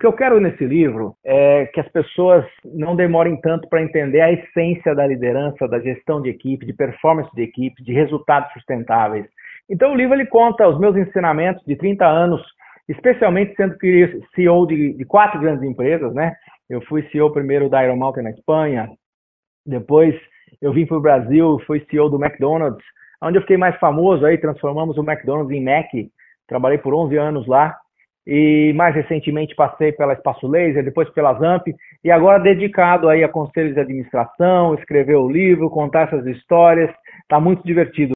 que eu quero nesse livro é que as pessoas não demorem tanto para entender a essência da liderança, da gestão de equipe, de performance de equipe, de resultados sustentáveis. Então o livro ele conta os meus ensinamentos de 30 anos, especialmente sendo CEO de 4 grandes empresas, né? Eu fui CEO primeiro da Iron Mountain na Espanha, depois eu vim para o Brasil, fui CEO do McDonald's, onde eu fiquei mais famoso, aí transformamos o McDonald's em Mac, trabalhei por 11 anos lá, e mais recentemente passei pela Espaço Laser, depois pela Zamp, e agora dedicado aí a conselhos de administração, escrever o livro, contar essas histórias, está muito divertido.